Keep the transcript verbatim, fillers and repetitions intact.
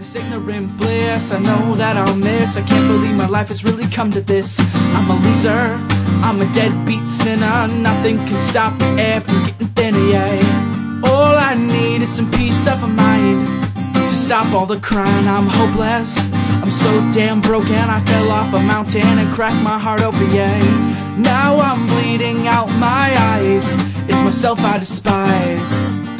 this ignorant bliss I know that I'll miss. I can't believe my life has really come to this. I'm a loser, I'm a deadbeat sinner. Nothing can stop the air from getting thinner, yeah. All I need is some peace of mind to stop all the crying. I'm hopeless, I'm so damn broken. I fell off a mountain and cracked my heart open, yeah. Now I'm bleeding out my eyes. It's myself I despise.